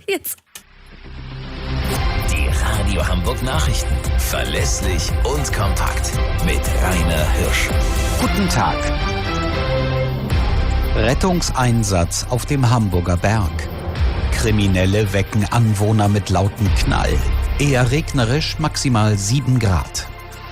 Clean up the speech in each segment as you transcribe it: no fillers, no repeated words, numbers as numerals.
jetzt. Die Radio Hamburg Nachrichten. Verlässlich und kompakt. Mit Rainer Hirsch. Guten Tag. Rettungseinsatz auf dem Hamburger Berg. Kriminelle wecken Anwohner mit lautem Knall. Eher regnerisch, maximal 7 Grad.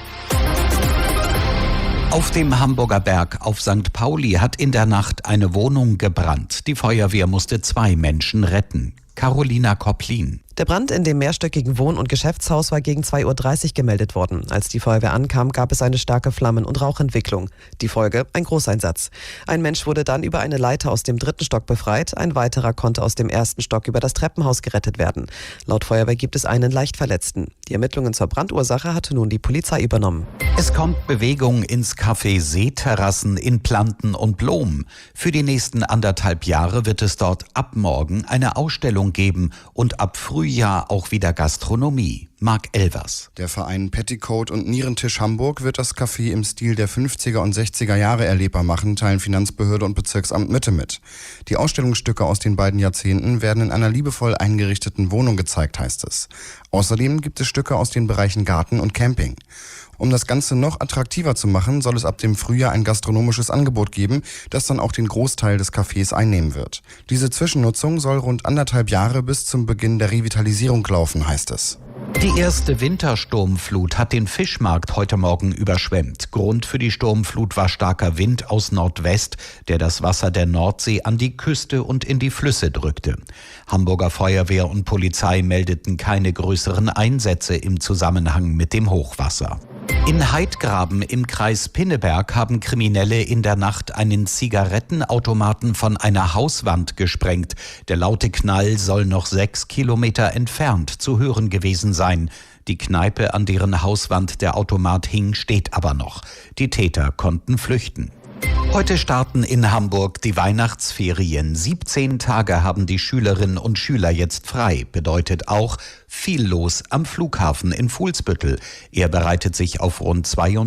Auf dem Hamburger Berg auf St. Pauli hat in der Nacht eine Wohnung gebrannt. Die Feuerwehr musste 2 Menschen retten. Carolina Kopplin. Der Brand in dem mehrstöckigen Wohn- und Geschäftshaus war gegen 2:30 Uhr gemeldet worden. Als die Feuerwehr ankam, gab es eine starke Flammen- und Rauchentwicklung. Die Folge: ein Großeinsatz. Ein Mensch wurde dann über eine Leiter aus dem 3. Stock befreit. Ein weiterer konnte aus dem 1. Stock über das Treppenhaus gerettet werden. Laut Feuerwehr gibt es einen Leichtverletzten. Die Ermittlungen zur Brandursache hatte nun die Polizei übernommen. Es kommt Bewegung ins Café Seeterrassen in Planten und Blom. Für die nächsten 1,5 Jahre wird es dort ab morgen eine Ausstellung geben und ab Frühjahr auch wieder Gastronomie. Marc Elvers. Der Verein Petticoat und Nierentisch Hamburg wird das Café im Stil der 50er und 60er Jahre erlebbar machen, teilen Finanzbehörde und Bezirksamt Mitte mit. Die Ausstellungsstücke aus den beiden Jahrzehnten werden in einer liebevoll eingerichteten Wohnung gezeigt, heißt es. Außerdem gibt es Stücke aus den Bereichen Garten und Camping. Um das Ganze noch attraktiver zu machen, soll es ab dem Frühjahr ein gastronomisches Angebot geben, das dann auch den Großteil des Cafés einnehmen wird. Diese Zwischennutzung soll rund 1,5 Jahre bis zum Beginn der Revitalisierung laufen, heißt es. Die erste Wintersturmflut hat den Fischmarkt heute Morgen überschwemmt. Grund für die Sturmflut war starker Wind aus Nordwest, der das Wasser der Nordsee an die Küste und in die Flüsse drückte. Hamburger Feuerwehr und Polizei meldeten keine größeren Einsätze im Zusammenhang mit dem Hochwasser. In Heidgraben im Kreis Pinneberg haben Kriminelle in der Nacht einen Zigarettenautomaten von einer Hauswand gesprengt. Der laute Knall soll noch 6 Kilometer entfernt zu hören gewesen sein. Die Kneipe, an deren Hauswand der Automat hing, steht aber noch. Die Täter konnten flüchten. Heute starten in Hamburg die Weihnachtsferien. 17 Tage haben die Schülerinnen und Schüler jetzt frei. Bedeutet auch viel los am Flughafen in Fuhlsbüttel. Er bereitet sich auf rund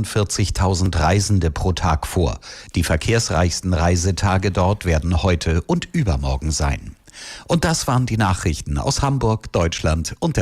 42.000 Reisende pro Tag vor. Die verkehrsreichsten Reisetage dort werden heute und übermorgen sein. Und das waren die Nachrichten aus Hamburg, Deutschland und der